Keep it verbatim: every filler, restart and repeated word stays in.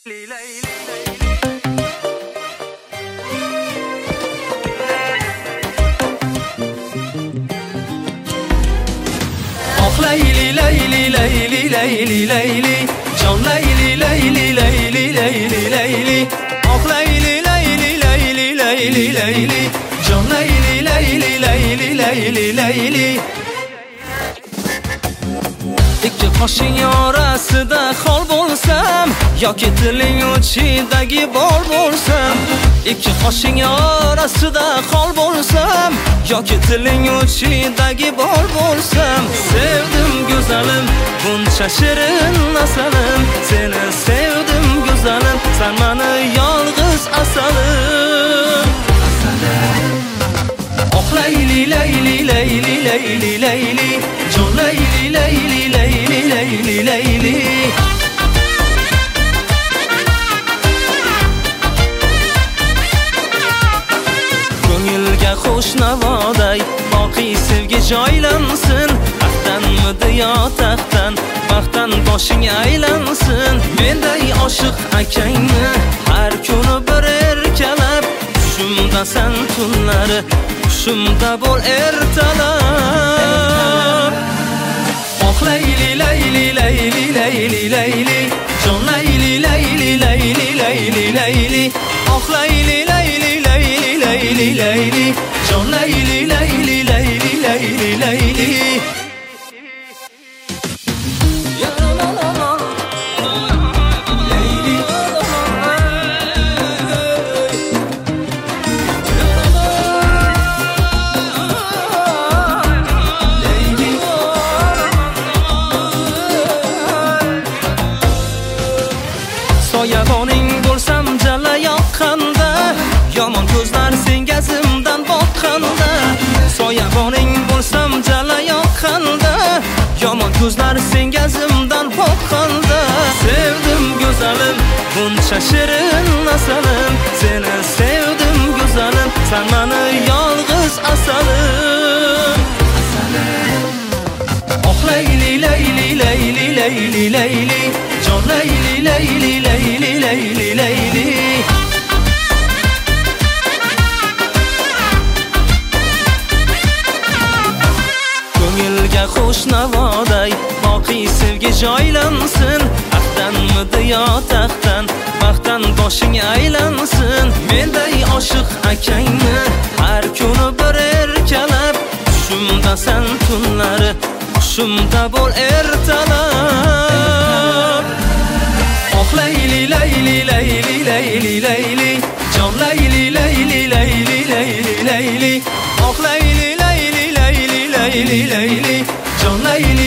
Layli layli layli layli layli Can layli layli layli layli layli Ah layli layli layli layli layli Can layli layli layli layli layli İki qoshing orasida xol bo'lsam yoki tiling uchidagi bol bo'lsam İki qoshing orasida xol bo'lsam yoki tiling uchidagi bol bo'lsam sevdim go'zalim buncha shirin asalim seni sevdim go'zalim sen meni yolg'iz asalim Oh layli layli layli layli layli Can layli layli layli layli layli Ko'ngilga xush navoday boqiy sevgi joylansin Taxtanmidi yo taxtdan baxtdan boshing aylansin Menday oshiq akangni har kuni bir erkalab Tushimda sen tunlari Tushimda bo'l ertalab Oh layli layli layli layli layli Can layli layli layli layli layli Oh layli layli layli layli layli Can layli layli layli layli layli Soyaboning bo'lsam jala yoqqanda Yomon ko'zlar senga zimdan boqqanda Soyaboning bo'lsam jala yoqqanda Yomon ko'zlar senga zimdan boqqanda Sevdim go'zalim buncha shirin asalim Seni sevdim go'zalim sen meni yolg'iz asalim Oh layli layli layli layli layli Can layli layli layli layli layli Ko'ngilga xush navoday boqiy sevgi joylansin Taxtanmidi yo taxtdan baxtdan boshing aylansin Menday oshiq akangni har kuni bir erkalab Tushimda sen tunlari Tushimda bo'l ertalab Oh layli layli layli layli layli Can layli layli layli layli layli Oh layli layli layli layli layli Can layli